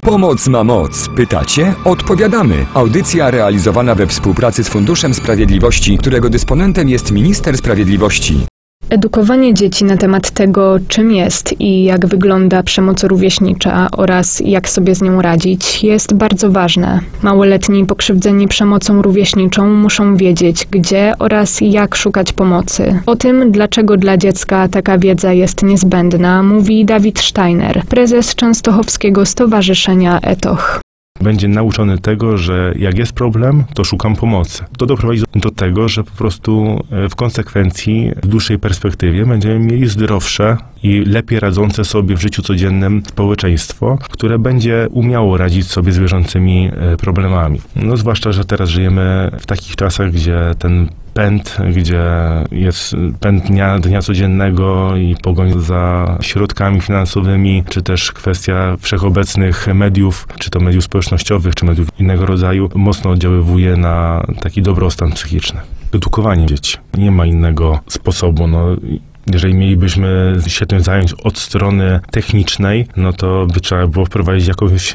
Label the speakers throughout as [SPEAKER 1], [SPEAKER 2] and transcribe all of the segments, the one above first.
[SPEAKER 1] Pomoc ma moc. Pytacie? Odpowiadamy. Audycja realizowana we współpracy z Funduszem Sprawiedliwości, którego dysponentem jest Minister Sprawiedliwości.
[SPEAKER 2] Edukowanie dzieci na temat tego, czym jest i jak wygląda przemoc rówieśnicza oraz jak sobie z nią radzić, jest bardzo ważne. Małoletni pokrzywdzeni przemocą rówieśniczą muszą wiedzieć, gdzie oraz jak szukać pomocy. O tym, dlaczego dla dziecka taka wiedza jest niezbędna, mówi Dawid Steiner, prezes Częstochowskiego Stowarzyszenia ETOCH.
[SPEAKER 3] Będzie nauczony tego, że jak jest problem, to szukam pomocy. To doprowadzi do tego, że po prostu w konsekwencji, w dłuższej perspektywie będziemy mieli zdrowsze i lepiej radzące sobie w życiu codziennym społeczeństwo, które będzie umiało radzić sobie z bieżącymi problemami. No zwłaszcza, że teraz żyjemy w takich czasach, gdzie ten pęd, gdzie jest pęd dnia codziennego i pogoń za środkami finansowymi, czy też kwestia wszechobecnych mediów, czy to mediów społecznościowych, czy mediów innego rodzaju, mocno oddziaływuje na taki dobrostan psychiczny. Edukowanie dzieci. Nie ma innego sposobu. Jeżeli mielibyśmy się tym zająć od strony technicznej, no to by trzeba było wprowadzić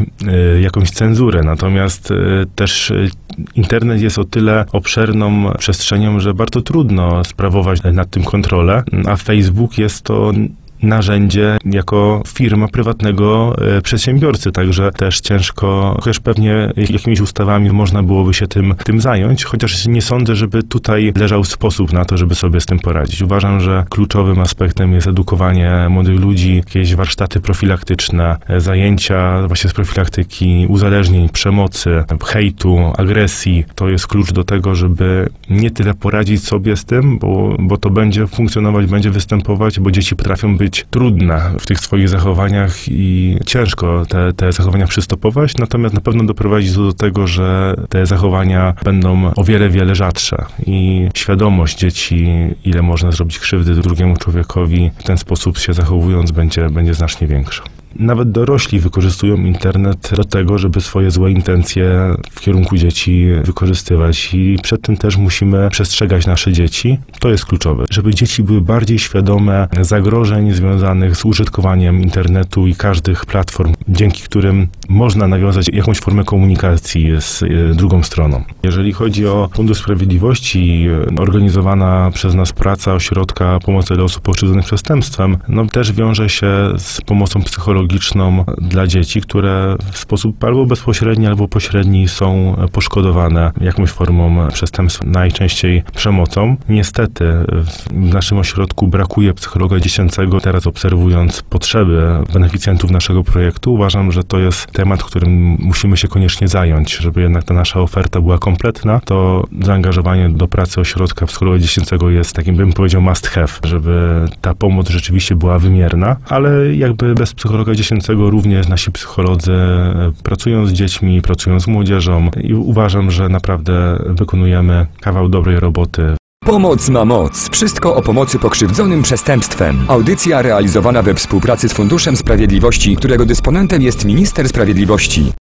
[SPEAKER 3] jakąś cenzurę. Natomiast też internet jest o tyle obszerną przestrzenią, że bardzo trudno sprawować nad tym kontrolę, a Facebook jest to narzędzie jako firma prywatnego przedsiębiorcy, także też ciężko, chociaż pewnie jakimiś ustawami można byłoby się tym zająć, chociaż nie sądzę, żeby tutaj leżał sposób na to, żeby sobie z tym poradzić. Uważam, że kluczowym aspektem jest edukowanie młodych ludzi, jakieś warsztaty profilaktyczne, zajęcia właśnie z profilaktyki uzależnień, przemocy, hejtu, agresji. To jest klucz do tego, żeby nie tyle poradzić sobie z tym, bo to będzie funkcjonować, będzie występować, bo dzieci potrafią być trudne w tych swoich zachowaniach i ciężko te zachowania przystopować, natomiast na pewno doprowadzi to do tego, że te zachowania będą o wiele, wiele rzadsze i świadomość dzieci, ile można zrobić krzywdy drugiemu człowiekowi, w ten sposób się zachowując, będzie znacznie większa. Nawet dorośli wykorzystują internet do tego, żeby swoje złe intencje w kierunku dzieci wykorzystywać i przed tym też musimy przestrzegać nasze dzieci. To jest kluczowe, żeby dzieci były bardziej świadome zagrożeń związanych z użytkowaniem internetu i każdych platform, dzięki którym można nawiązać jakąś formę komunikacji z drugą stroną. Jeżeli chodzi o Fundusz Sprawiedliwości, organizowana przez nas praca Ośrodka Pomocy dla Osób Pokrzywdzonych Przestępstwem, też wiąże się z pomocą psychologiczną dla dzieci, które w sposób albo bezpośredni, albo pośredni są poszkodowane jakąś formą przestępstw, najczęściej przemocą. Niestety w naszym ośrodku brakuje psychologa dziecięcego. Teraz obserwując potrzeby beneficjentów naszego projektu, uważam, że to jest temat, którym musimy się koniecznie zająć, żeby jednak ta nasza oferta była kompletna. To zaangażowanie do pracy ośrodka psychologa dziecięcego jest takim, bym powiedział, must have, żeby ta pomoc rzeczywiście była wymierna, ale jakby bez psychologa dziecięcego również nasi psycholodzy pracują z dziećmi, pracują z młodzieżą i uważam, że naprawdę wykonujemy kawał dobrej roboty.
[SPEAKER 1] Pomoc ma moc. Wszystko o pomocy pokrzywdzonym przestępstwem. Audycja realizowana we współpracy z Funduszem Sprawiedliwości, którego dysponentem jest Minister Sprawiedliwości.